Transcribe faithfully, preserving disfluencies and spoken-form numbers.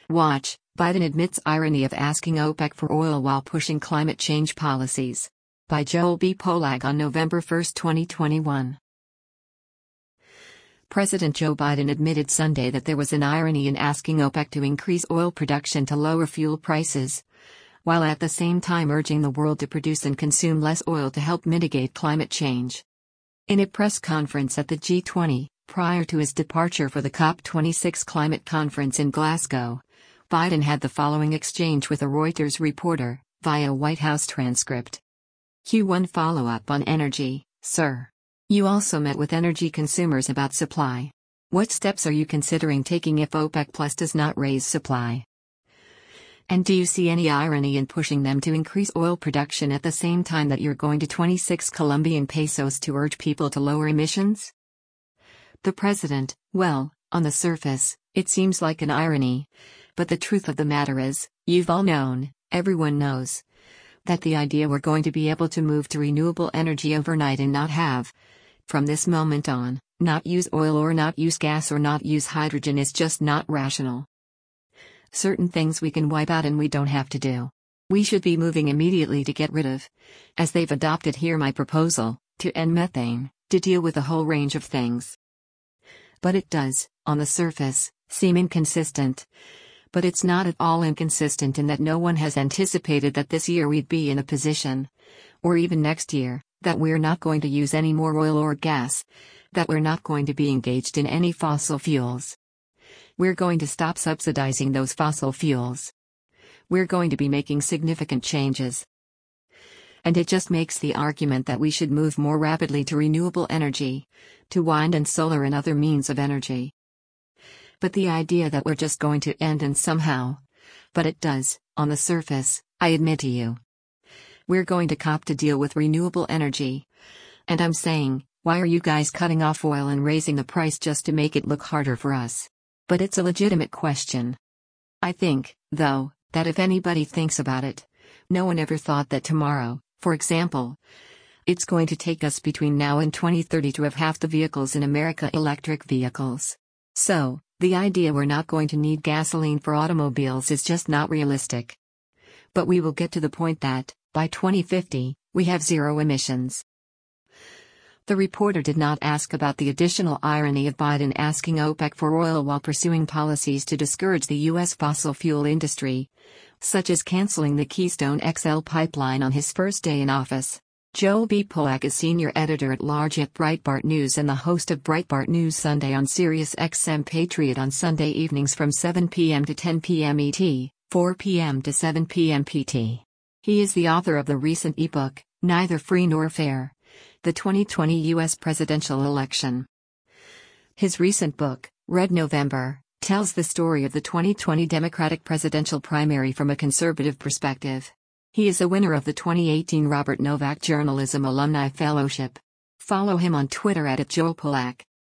Watch, Biden admits irony of asking OPEC for oil while pushing climate change policies. By Joel B. Pollack on November first, twenty twenty-one. President Joe Biden admitted Sunday that there was an irony in asking OPEC to increase oil production to lower fuel prices, while at the same time urging the world to produce and consume less oil to help mitigate climate change. In a press conference at the G twenty, prior to his departure for the COP twenty-six climate conference in Glasgow, Biden had the following exchange with a Reuters reporter, via White House transcript. Q one Follow-up on energy, sir. You also met with energy consumers about supply. What steps are you considering taking if OPEC Plus does not raise supply? And do you see any irony in pushing them to increase oil production at the same time that you're going to twenty-six Colombian pesos to urge people to lower emissions? The president, well, on the surface, it seems like an irony. But the truth of the matter is, you've all known, everyone knows, that the idea we're going to be able to move to renewable energy overnight and not have, from this moment on, not use oil or not use gas or not use hydrogen is just not rational. Certain things we can wipe out and we don't have to do. We should be moving immediately to get rid of, as they've adopted here my proposal, to end methane, to deal with a whole range of things. But it does, on the surface, seem inconsistent. But it's not at all inconsistent in that no one has anticipated that this year we'd be in a position, or even next year, that we're not going to use any more oil or gas, that we're not going to be engaged in any fossil fuels. We're going to stop subsidizing those fossil fuels. We're going to be making significant changes. And it just makes the argument that we should move more rapidly to renewable energy, to wind and solar and other means of energy. But the idea that we're just going to end and somehow, but it does, on the surface, I admit to you. We're going to cop to deal with renewable energy. And I'm saying, why are you guys cutting off oil and raising the price just to make it look harder for us? But it's a legitimate question. I think, though, that if anybody thinks about it, no one ever thought that tomorrow, for example, it's going to take us between now and twenty thirty to have half the vehicles in America electric vehicles. So, the idea we're not going to need gasoline for automobiles is just not realistic. But we will get to the point that, by twenty fifty, we have zero emissions. The reporter did not ask about the additional irony of Biden asking OPEC for oil while pursuing policies to discourage the U S fossil fuel industry, such as canceling the Keystone X L pipeline on his first day in office. Joel B. Pollack is senior editor-at-large at Breitbart News and the host of Breitbart News Sunday on Sirius X M Patriot on Sunday evenings from seven p m to ten p m E T, four p m to seven p m P T. He is the author of the recent ebook, Neither Free Nor Fair: The twenty twenty U S Presidential Election. His recent book, Red November, tells the story of the twenty twenty Democratic presidential primary from a conservative perspective. He is a winner of the twenty eighteen Robert Novak Journalism Alumni Fellowship. Follow him on Twitter at Joel Pollack.